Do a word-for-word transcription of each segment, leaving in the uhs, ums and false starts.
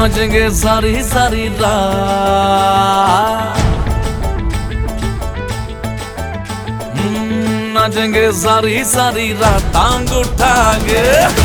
नाचेंगे सारी सारी रात, नाचेंगे सारी सारी रात टांग उठा के।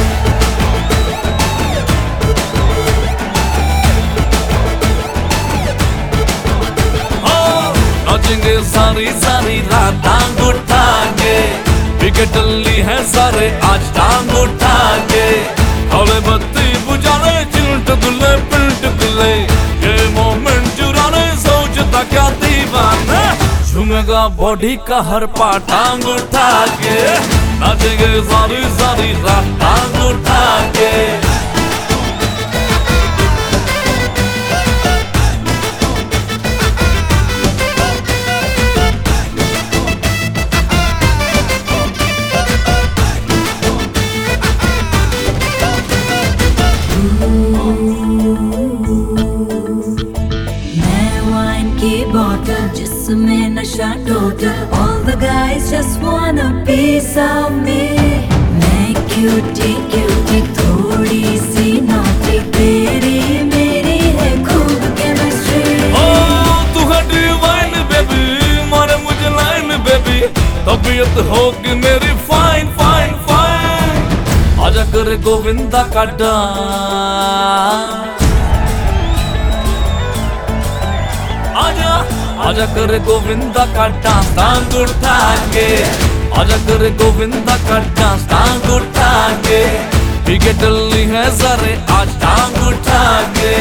नाचेंगे सारी सारी रात टांग उठा के, विकेट ली है सारे आज टांग उठा के। हौले बत्ती बुझाने चिल्ट गुले पिल्ट गुले, ये मोमेंट चुराने सोचता क्या दीवाना। झूमेगा बॉडी का हर पार्ट टांग उठा के, नाचेंगे सारी सारी रात टांग उठा के। जिसमें नशा total, all the guys just want a piece of me। मैं क्यूटी क्यूटी थोड़ी सी naughty, तेरी मेरी है खूब chemistry। ओ तू है divine baby, मारे मुझे line baby, तबीयत होगी मेरी fine fine fine। आजा करे गोविंदा का डांस, आजा आजा करे गोविंदा का डांस टांग उठा के, आजा करे गोविंदा का डांस टांग उठा के। विकेट ली है सारे आज टांग उठा के।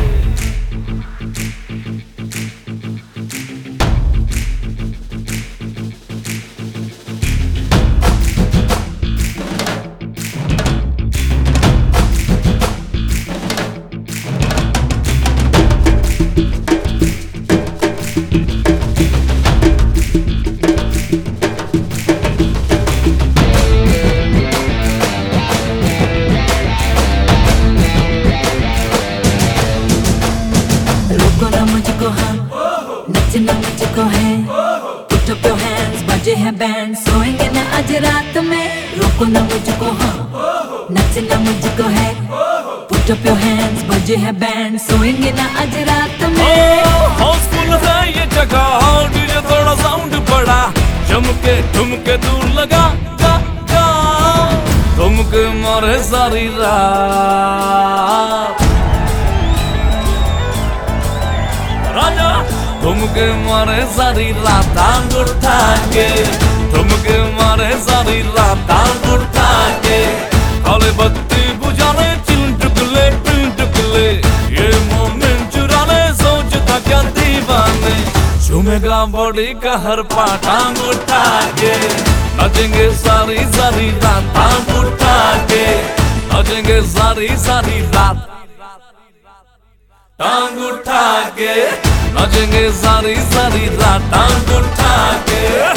मुझको हाँ नचना मुझको है, put up your hands, बजे हैं बैंड, सोएंगे ना आज रात में। रोको ना मुझको हाँ नचना मुझको है, put up your hands, बजे हैं बैंड, सोएंगे ना आज रात में। हाउसफुल है ये जगह, डीजे थोड़ा साउंड बड़ा, चमके ठुमके दूर लगा गा गा, ठुमके मारे सारी रात। राजा ठुमके मारे सारी रात टांग उठा के, ठुमके मारे सारी रात टांग उठा के। काले बत्ती बुझाने चिल्ट गुले पिल्ट गुले, ये मोमेंट चुराने सोचता क्या दीवाने। झूमेगा बॉडी का हर पार्ट टांग उठा के, नाचेंगे सारी सारी रात टांग उठा के, नाचेंगे सारी सारी रात टांग उठा के, नाचेंगे सारी सारी रात टांग उठा के।